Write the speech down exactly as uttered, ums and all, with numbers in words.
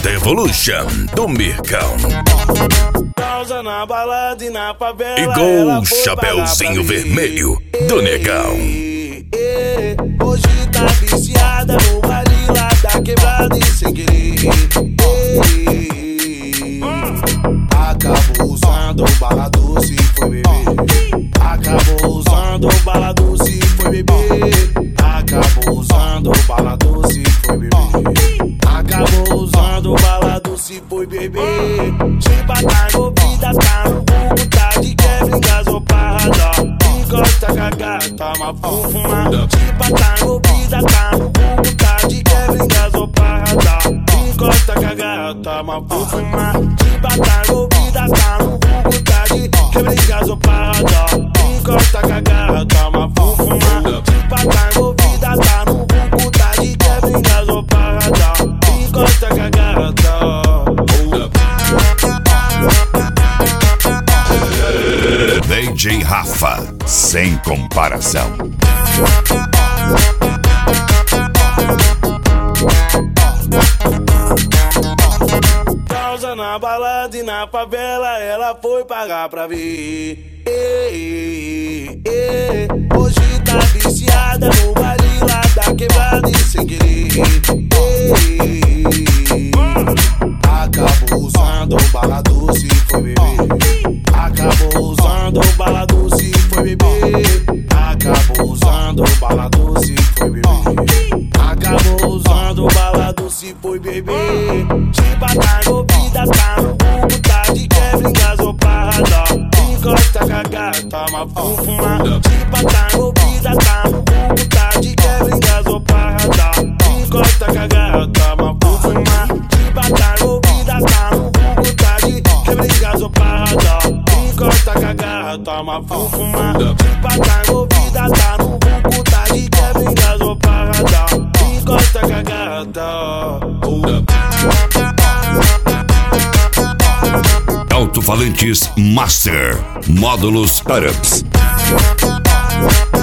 Toyota Evolution do Mircão. Causa na balada e na favela. Igual o Chapeuzinho Vermelho do Negão. Hoje tá viciada no baile lá da quebrada e sem querer. Acabou usando bala doce e foi beber. Acabou usando bala doce e foi beber. Acabou usando bala doce e foi beber. Acabou usando bala doce e foi beber. Chipa tá envolvida, tá no buco, tá de quebra, engasopada. Encosta cagada, toma fumada. Chipa tá envolvida, tá no buco, tá de quebra, engasopada. Encosta cagada, toma fumada. Chipa tá envolvida, tá no buco, tá de quebra, engasopada. Encosta cagada, toma fumada. Chipa tá envolvida, tá no buco, tá de quebra, engasopada. Encosta cagada. D J Rafa, sem comparação. Causa na balada e na favela, ela foi pagar pra ver. Ei, ei, ei. Hoje tá viciada no baile lá da quebrada e sem querer. Ei, acabou usando bala doce e foi beber. Acabou usando bala doce e foi beber. Acabou usando bala doce e foi beber. Acabou usando bala doce e foi beber. Chipa tá envolvida, tá no buco, tá de quebra, engasopada. Encosta cagada, toma fumada. Chipa tá envolvida, tá no buco, tá de quebra, engasopada. Encosta cagada, toma fumada. Chipa tá envolvida, tá no buco, tá de quebra, engasopada. Encosta cagada, toma fumada. Chipa tá envolvida, tá no buco, tá de quebra, engasopada. Encosta cagada. Alto-falantes Master Módulos Arabs.